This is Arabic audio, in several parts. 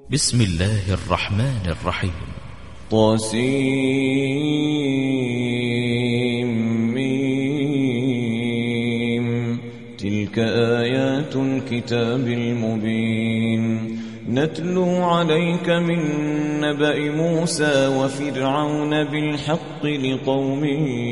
بسم الله الرحمن الرحيم. طاسيم. تلك آيات الكتاب المبين نتلو عليك من نبأ موسى وفرعون بالحق لقوم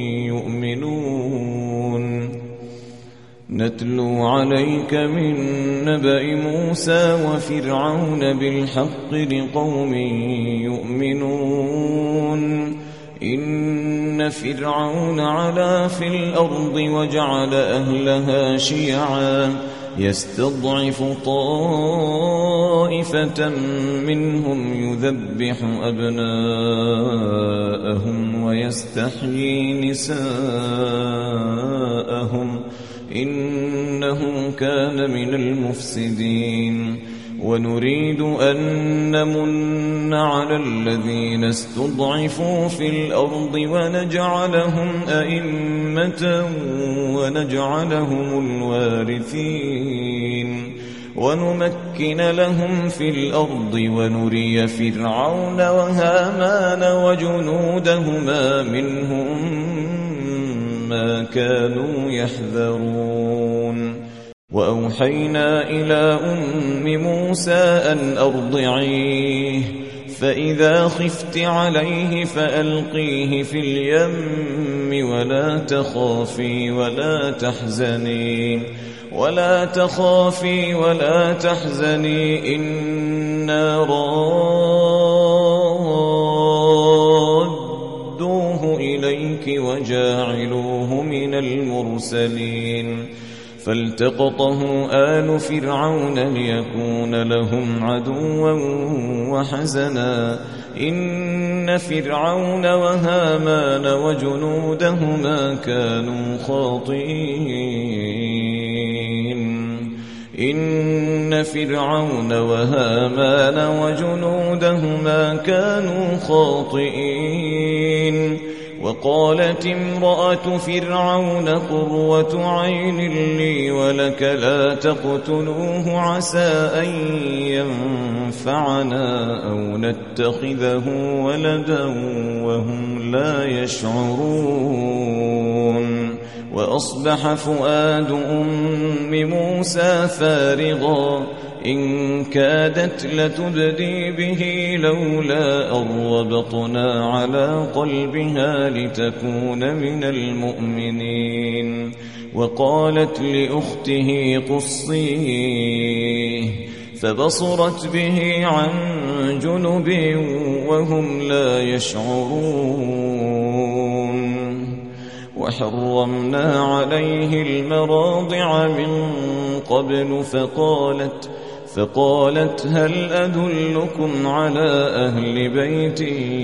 يؤمنون. نتلو عليك من نبأ موسى وفرعون بالحق لقوم يؤمنون. إن فرعون علا في الأرض وجعل أهلها شيعا يستضعف طائفة منهم يذبح أبناءهم ويستحيي نساءهم إنه كان من المفسدين. ونريد أن نمن على الذين استضعفوا في الأرض ونجعلهم أئمة ونجعلهم الوارثين ونمكن لهم في الأرض ونري فرعون وهامان وجنودهما منهم ما كانوا يحذرون. وأوحينا إلى أم موسى أن أرضعيه فإذا خفت عليه فألقيه في اليم ولا تخافي ولا تحزني إنا رادوه إليك وجاعلوه من المرسلين. فالتقطه آل فرعون ليكون لهم عدوا وحزنا إن فرعون وهامان وجنودهما كانوا خاطئين. وقالت امرأة فرعون قرة عين لي ولك لا تقتلوه عسى أن ينفعنا أو نتخذه ولدا وهم لا يشعرون. وأصبح فؤاد أم موسى فارغا إن كادت لتبدي به لولا أن ربطنا على قلبها لتكون من المؤمنين. وقالت لأخته قصيه فبصرت به عن جنب وهم لا يشعرون. وحرمنا عليه المراضع من قبل فقالت هل أدلكم على أهل بيت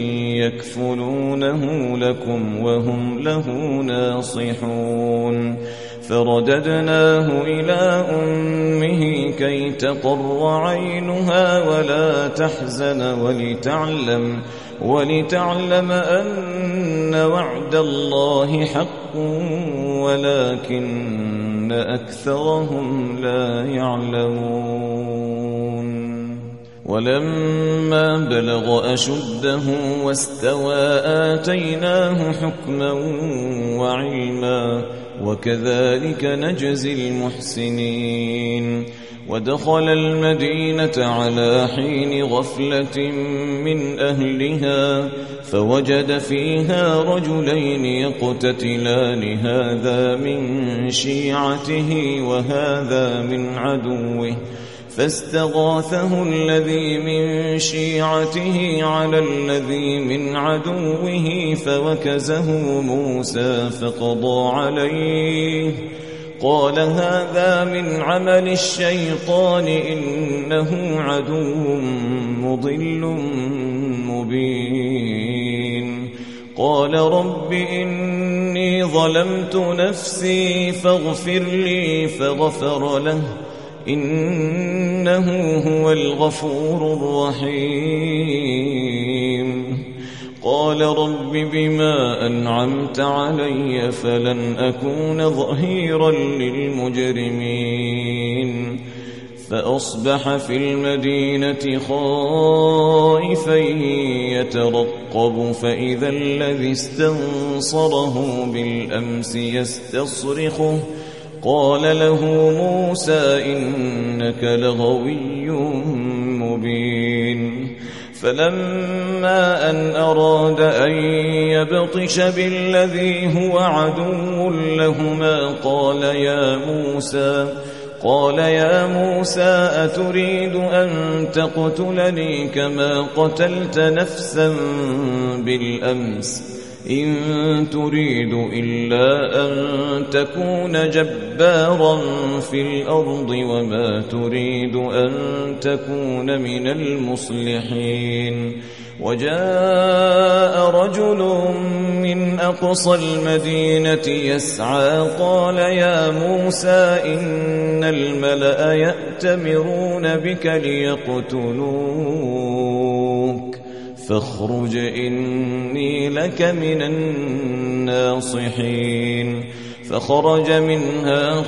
يكفلونه لكم وهم له ناصحون. فرددناه إلى أمه كي تقر عينها ولا تحزن ولتعلم أن وعد الله حق ولكن أكثرهم لا يعلمون. ولما بلغ أشده واستوى آتيناه حكما وعلما وكذلك نجزي المحسنين. ودخل المدينة على حين غفلة من أهلها فوجد فيها رجلين يقتتلان هذا من شيعته وهذا من عدوه فاستغاثه الذي من شيعته على الذي من عدوه فوكزه موسى فقضى عليه قال هذا من عمل الشيطان إنه عدو مضل مبين. قال رب إني ظلمت نفسي فاغفر لي فغفر له إنه هو الغفور الرحيم. قال رب بما أنعمت علي فلن أكون ظهيرا للمجرمين. فأصبح في المدينة خائفا يترقب فإذا الذي استنصره بالأمس يستصرخه قال له موسى إنك لغوي مبين فلما أن أراد أن يبطش بالذي هو عدو لهما قال يا موسى أتريد أن تقتلني كما قتلت نفسا بالأمس إن تريد إلا أن تكون جبارا في الأرض وما تريد أن تكون من المصلحين وجاء رجل من أقصى المدينة يسعى قال يا موسى إن الملأ يأتمرون بك ليقتلوك فاخرج إني لك من الناصحين فخرج منها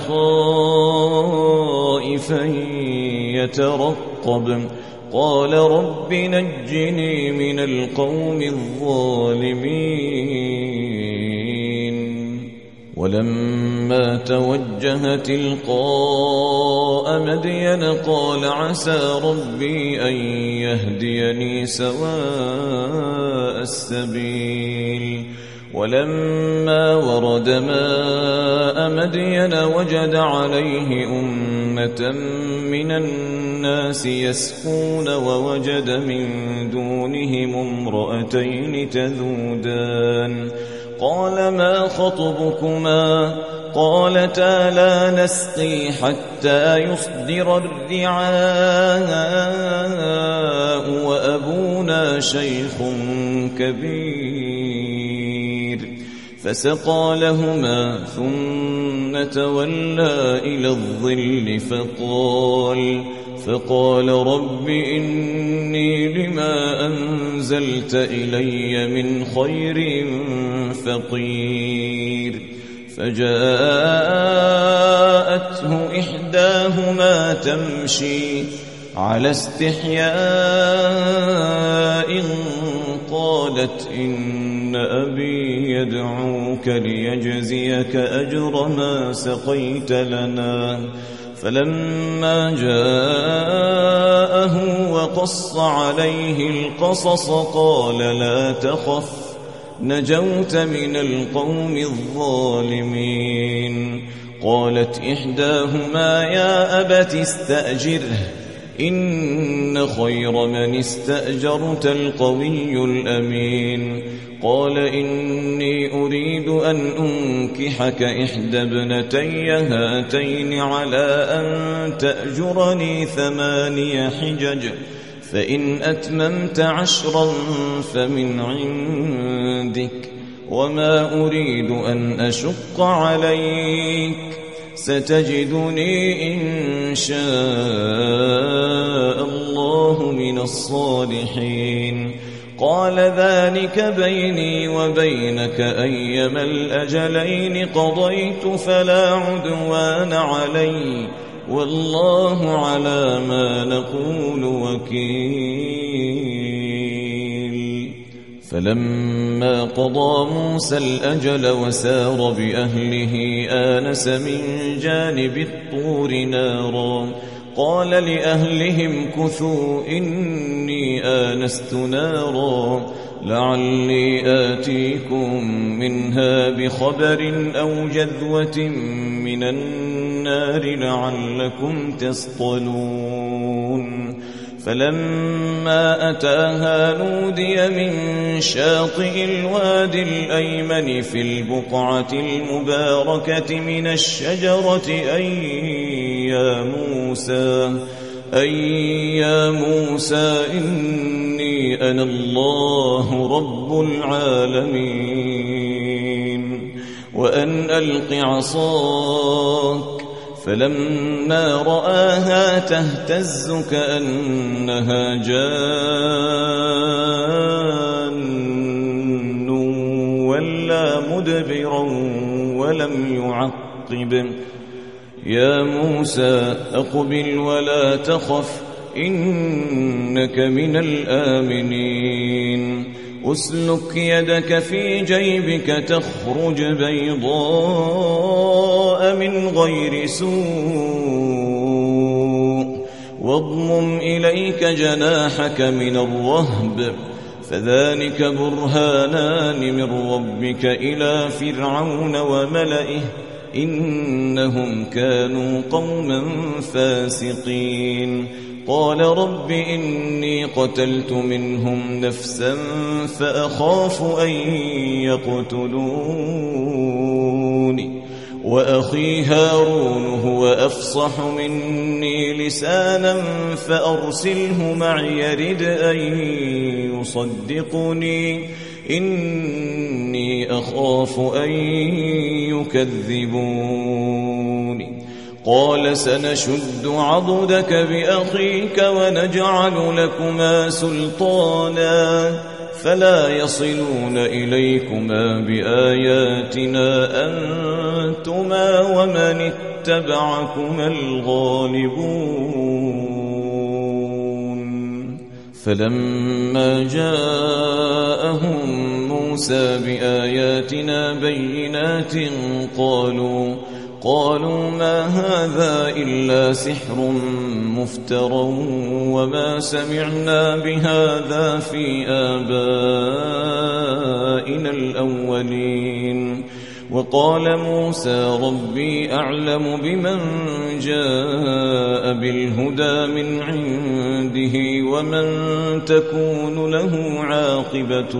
خائفا يترقب قال رب نجني من القوم الظالمين ولما توجه تلقاء مدين قال عسى ربي أن يهديني سواء السبيل ولما ورد ماء مدين وجد عليه أمة من الناس يسقون ووجد من دونهم امرأتين تذودان قال ما خطبكما قالتا لا نسقي حتى يصدر الرعاء وأبونا شيخ كبير فسقى لهما ثم تولى إلى الظل فقال رب إني لما أنزلت إلي من خير فقير فجاءته إحداهما تمشي على استحياء قالت إن أبي يدعوك ليجزيك أجر ما سقيت لنا فلما جاءه وقص عليه القصص قال لا تخف نجوت من القوم الظالمين قالت إحداهما يا أبت استأجره إن خير من استأجرت القوي الأمين قال إني أريد أن أنكحك إحدى ابنتي هاتين على أن تأجرني 8 حجج فإن أتممت 10 فمن عندك وما أريد أن أشق عليك ستجدني إن شاء الله من الصالحين قال ذلك بيني وبينك أيما الأجلين قضيت فلا عدوان علي والله على ما نقول وكيل فلما قضى موسى الأجل وسار بأهله آنس من جانب الطور نارا قال لأهلهم كثوا إني آنست نارا لعلي آتيكم منها بخبر أو جذوة من النار لعلكم تصطلون فلما أتاها نودي من شاطئ الوادي الأيمن في البقعة المباركة من الشجرة أي يا موسى إني أنا الله رب العالمين وأن ألق عصاك فلما رآها تهتز كأنها جان ولا مدبرا ولم يعقب يا موسى أقبل ولا تخف إنك من الآمنين أسلك يدك في جيبك تخرج بيضاء من غير سوء واضمم إليك جناحك من الرهب فذلك برهانان من ربك إلى فرعون وملئه إنهم كانوا قوما فاسقين قال رب إني قتلت منهم نفسا فأخاف أن يقتلون وأخي هارون هو أفصح مني لسانا فأرسله معي يرد أن يصدقني إني أخاف أن يكذبون قال سنشد عضدك بأخيك ونجعل لكما سلطانا فلا يصلون إليكما بآياتنا أنتما ومن اتبعكما الغالبون فلما جاءهم موسى بآياتنا بينات قالوا ما هذا إلا سحر مفترى وما سمعنا بهذا في آبائنا الأولين وقال موسى ربي أعلم بمن جاء بالهدى من عنده ومن تكون له عاقبة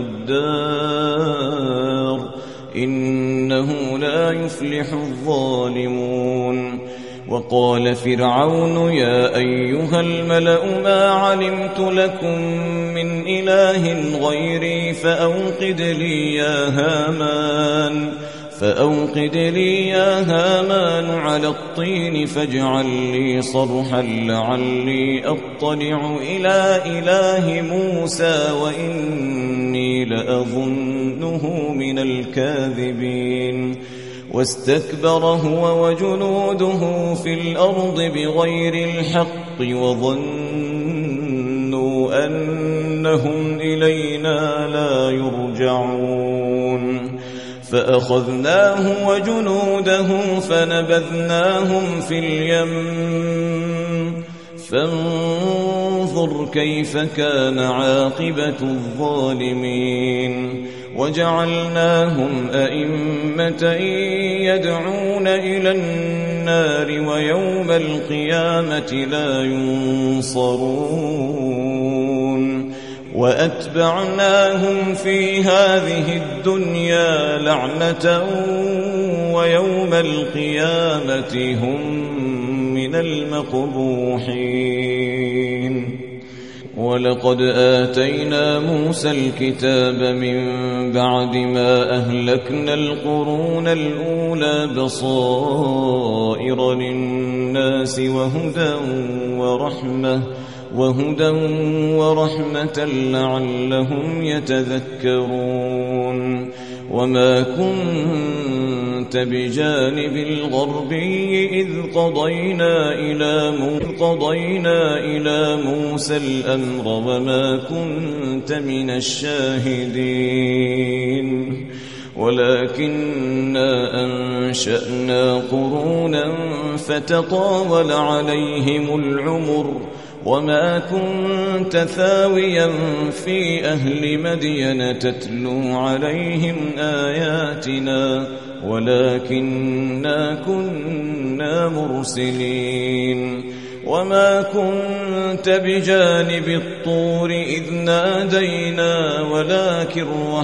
الدار إنه لا يفلح الظالمون وقال فرعون يا أيها الملأ ما علمت لكم من إله غيري فأوقد لي يا هامان على الطين فاجعل لي صرحا لعلي أطلع إلى إله موسى وإني لأظنه من الكاذبين واستكبر هو وجنوده في الأرض بغير الحق وظنوا أنهم إلينا لا يرجعون فأخذناه وجنوده فنبذناهم في اليم فانظر كيف كان عاقبة الظالمين وجعلناهم أئمة يدعون إلى النار ويوم القيامة لا ينصرون وأتبعناهم في هذه الدنيا لعنة ويوم القيامة هم من المقبوحين ولقد آتينا موسى الكتاب من بعد ما أهلكنا القرون الأولى بصائر للناس وهدى ورحمة لعلهم يتذكرون وما كنت بجانب الغربي إذ قضينا إلى موسى الأمر وما كنت من الشاهدين ولكننا أنشأنا قرونا فتطاول عليهم العمر وما كنت ثاويا في أهل مدين تتلو عليهم آياتنا ولكننا كنا مرسلين وما كنت بجانب الطور إذ نادينا ولكن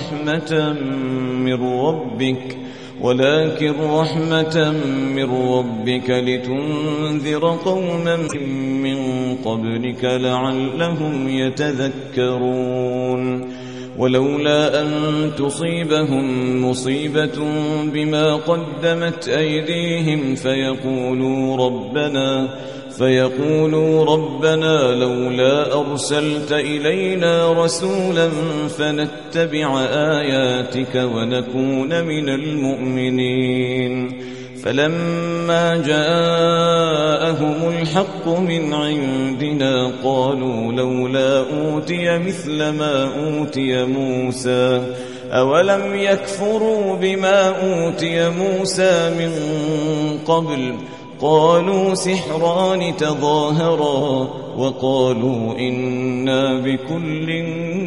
رحمة من ربك لتنذر قوما من قبلك لعلهم يتذكرون ولولا أن تصيبهم مصيبة بما قدمت أيديهم فيقولوا ربنا لولا أرسلت إلينا رسولا فنتبع آياتك ونكون من المؤمنين فلما جاءهم الحق من عندنا قالوا لولا أوتي مثل ما أوتي موسى أولم يكفروا بما أوتي موسى من قبل قالوا سحران تظاهرا وقالوا إنا بكل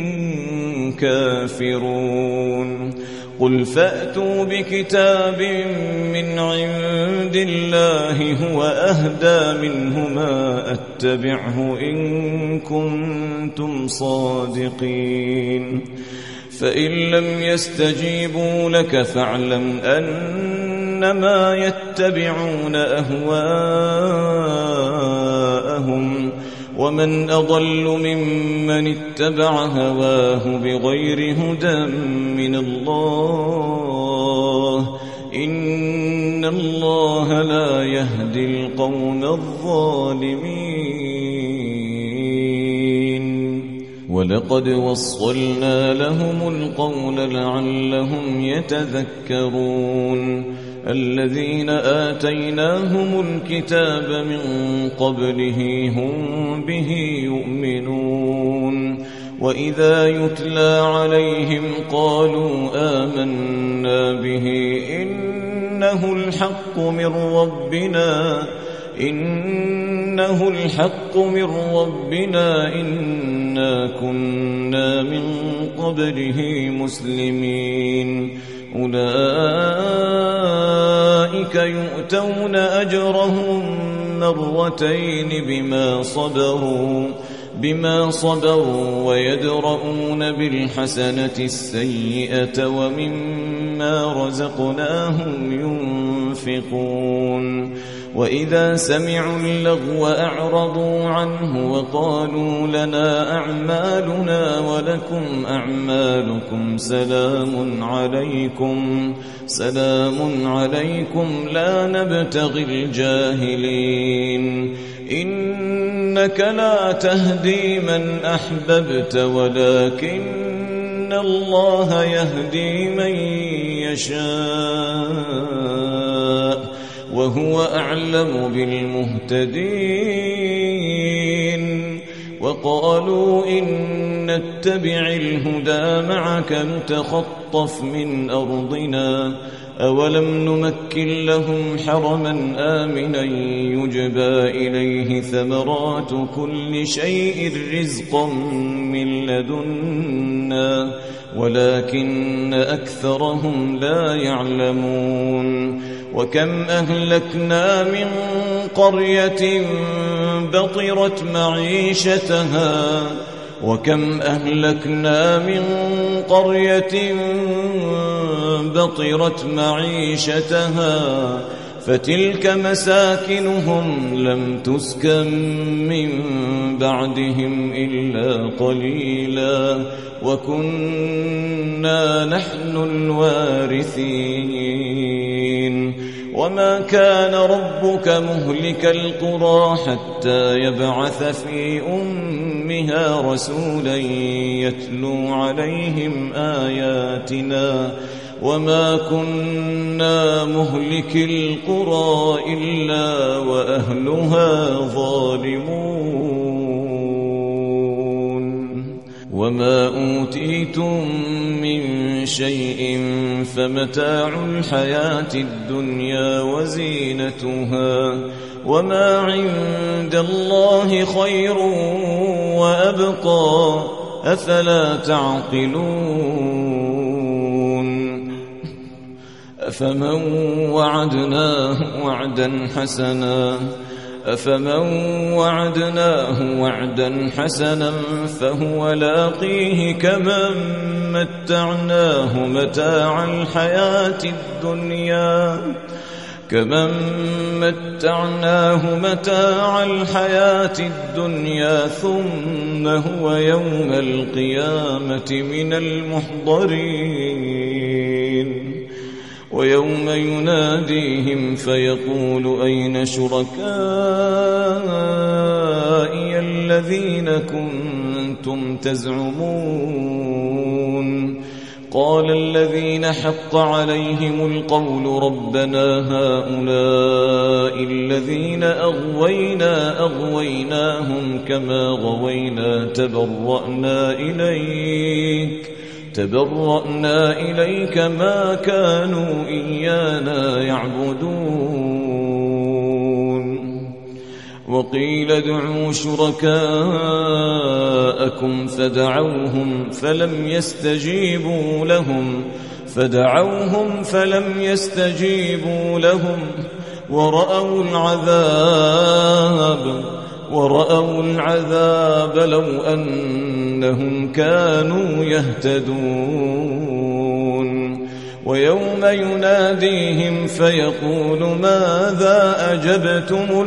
كافرون قل فأتوا بكتاب من عند الله هو أهدى منهما أتبعه إن كنتم صادقين فإن لم يستجيبوا لك فاعلم أنما يتبعون أهواءهم ومن أضل ممن اتبع هواه بغير هدى من الله إن الله لا يهدي القوم الظالمين ولقد وصلنا لهم القول لعلهم يتذكرون الذين آتيناهم الكتاب من قبله هم به يؤمنون وإذا يتلى عليهم قالوا آمنا به إنه الحق من ربنا إنا كنا من قبله مسلمين أولئك يؤتون أجرهم مرتين بما صبروا ويدرؤون بالحسنة السيئة ومما رزقناهم ينفقون وإذا سمعوا اللغو أعرضوا عنه وقالوا لنا أعمالنا ولكم أعمالكم سلام عليكم لا نبتغي الجاهلين إنك لا تهدي من أحببت ولكن الله يهدي من يشاء وهو أعلم بالمهتدين وقالوا إن نتبع الهدى معك نتخطف من أرضنا أولم نمكن لهم حرما آمنا يجبى إليه ثمرات كل شيء رزقا من لدنا ولكن أكثرهم لا يعلمون وكم أهلكنا من قرية بطرت معيشتها فتلك مساكنهم لم تسكن من بعدهم إلا قليلا وكنا نحن الوارثين وما كان ربك مهلك القرى حتى يبعث في أمها رسولا يتلو عليهم آياتنا وما كنا مهلك القرى إلا وأهلها ظالمون وما أوتيتم من شيء فمتاع الحياة الدنيا وزينتها وما عند الله خير وأبقى أفلا تعقلون أفمن وعدناه وعدا حسنا فهو لاقيه كمن متعناه متاع الحياة الدنيا ثم هو يوم القيامة من المحضرين ويوم يناديهم فيقول أين شركائي الذين كنتم تزعمون قال الذين حق عليهم القول ربنا هؤلاء الذين أغويناهم كما غوينا تبرأنا إليك ما كانوا إيانا يعبدون وقيل ادعوا شركاءكم فدعوهم فلم يستجيبوا لهم ورأوا العذاب لو أنهم كانوا يهتدون ويوم يناديهم فيقول ماذا أجبتم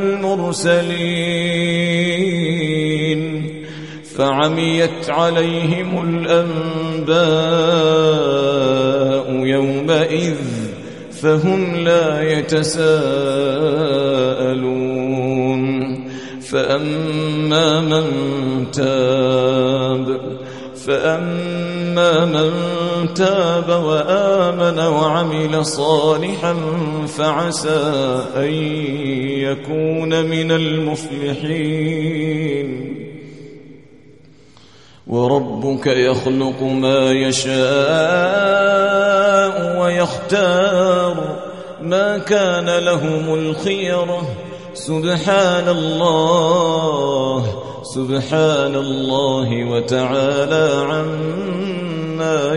المرسلين فعميت عليهم الأنباء يومئذ فهم لا يتساءلون فأما من تاب وآمن وعمل صالحا فعسى أن يكون من المفلحين وربك يخلق ما يشاء ويختار ما كان لهم الخيرة سبحان الله وتعالى عما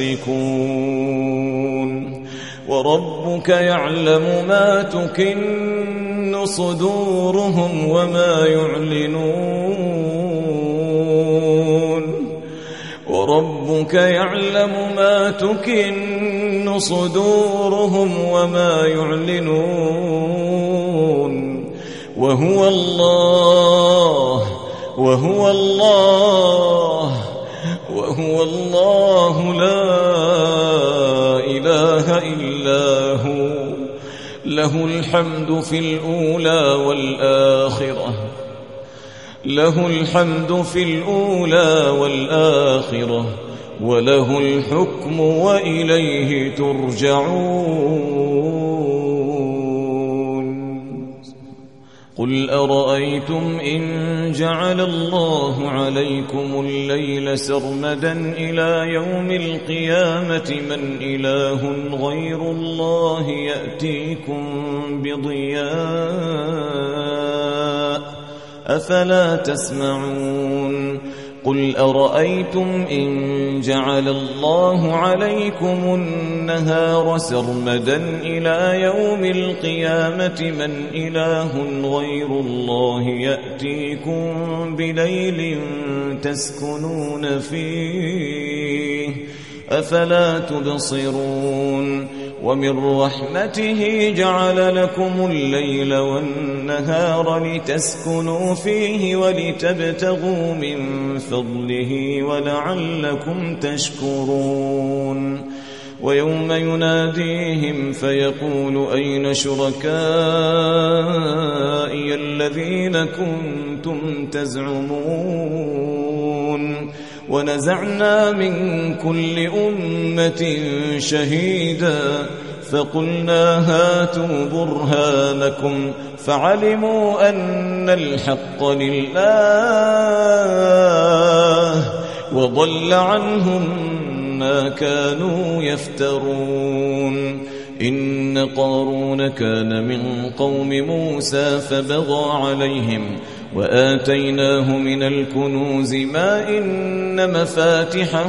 يشركون وربك يعلم ما تكن صدورهم وما يعلنون وهو الله لا إله إلا هو له الحمد في الأولى والآخرة وله الحكم وإليه ترجعون قل أرأيتم إن جعل الله عليكم الليل سرمدا إلى يوم القيامة من إله غير الله يأتيكم بضياء أفلا تسمعون قل أرأيتم إن جعل الله عليكم النهار سرمدا إلى يوم القيامة من إله غير الله يأتيكم بليل تسكنون فيه أفلا تبصرون ومن رحمته جعل لكم الليل والنهار لتسكنوا فيه ولتبتغوا من فضله ولعلكم تشكرون ويوم يناديهم فيقول أين شركائي الذين كنتم تزعمون ونزعنا من كل أمة شهيدا فقلنا هاتوا برهانكم فعلموا أن الحق لله وضل عنهم ما كانوا يفترون إن قارون كان من قوم موسى فبغى عليهم وآتيناه من الكنوز ما إن مفاتحه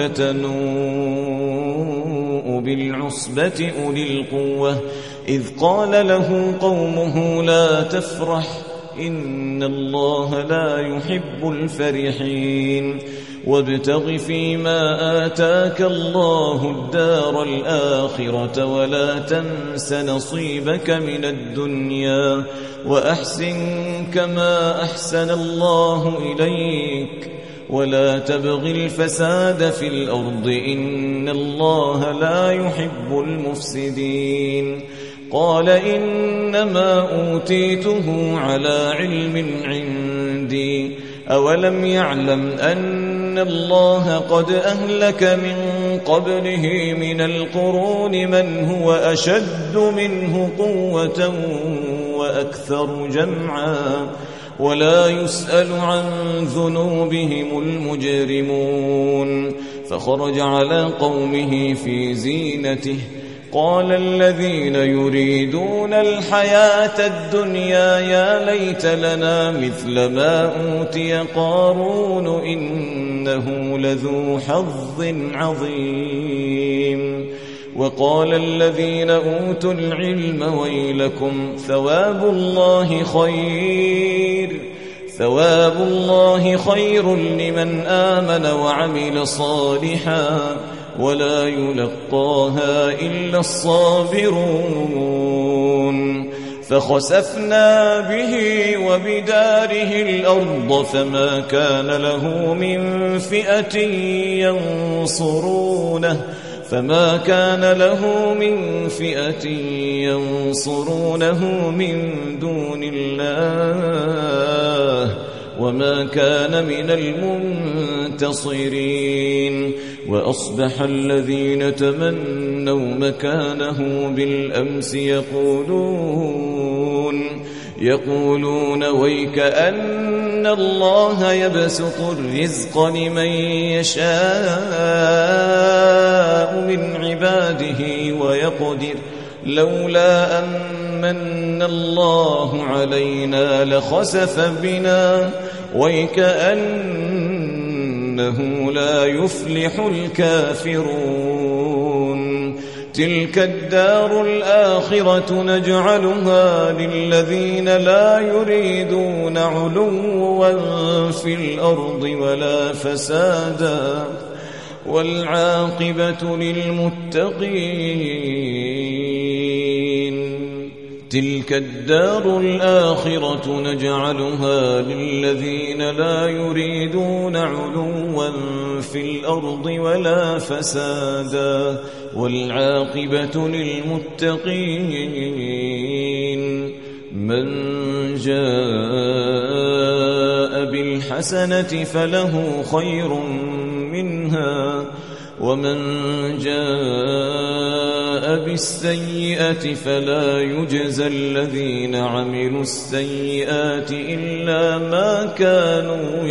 لتنوء بالعصبة أولي القوة إذ قال له قومه لا تفرح إن الله لا يحب الفرحين وابتغ فيما آتاك الله الدار الآخرة ولا تنس نصيبك من الدنيا وأحسن كما أحسن الله إليك ولا تبغ الفساد في الأرض إن الله لا يحب المفسدين قال إنما أوتيته على علم عندي أولم يعلم أن أن الله قد أهلك من قبله من القرون من هو أشد منه قوة وأكثر جمعا ولا يسأل عن ذنوبهم المجرمون فخرج على قومه في زينته قال الذين يريدون الحياة الدنيا يا ليت لنا مثل ما أوتي قارون إنه لذو حظ عظيم وقال الذين أوتوا العلم ويلكم ثواب الله خير لمن آمن وعمل صالحا ولا يلقاها إلا الصابرون فخسفنا به وبداره الأرض فما كان له من فئة ينصرونه من دون الله وما كان من المنتصرين وأصبح الذين تمنوا مكانه بالأمس يقولون ويك أن الله يبسط الرزق لمن يشاء من عباده ويقدر لولا أن من الله علينا لخسف بنا ويكأنه لا يفلح الكافرون تلك الدار الآخرة نجعلها للذين لا يريدون علوا في الأرض ولا فسادا والعاقبة للمتقين تلك الدار الآخرة نجعلها للذين لا يريدون علوا في الأرض ولا فسادا والعاقبة للمتقين من جاء بالحسنة فله خير منها ومن جاء بالسيئة فلا يجزى الذين عملوا السيئات إلا ما كانوا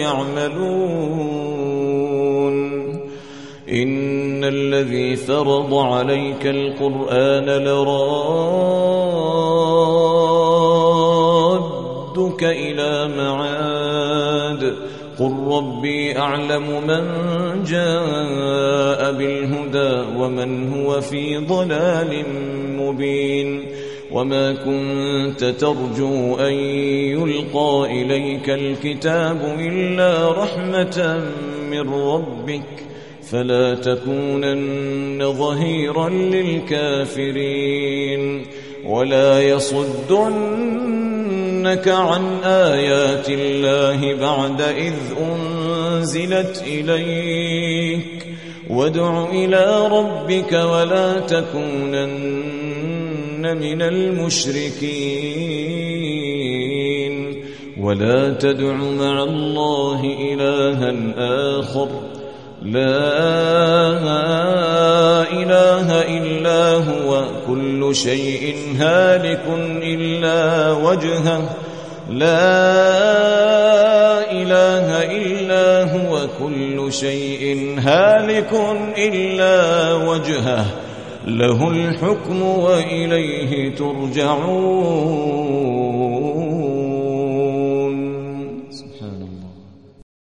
يعملون إن الذي فرض عليك القرآن لرادك إلى معاد قل ربي أعلم من جاء بالهدى ومن هو في ضلال مبين وما كنت ترجو أن يلقى إليك الكتاب إلا رحمة من ربك فلا تكونن ظهيرا للكافرين ولا يصدنك عن آيات الله بعد إذ أنزلت إليك وادع إلى ربك ولا تكونن من المشركين ولا تدع مع الله إلها آخر لا إله إلا هو كل شيء هالك إلا وجهه لا إله إلا هو كل شيء هالك إلا وجهه له الحكم وإليه ترجعون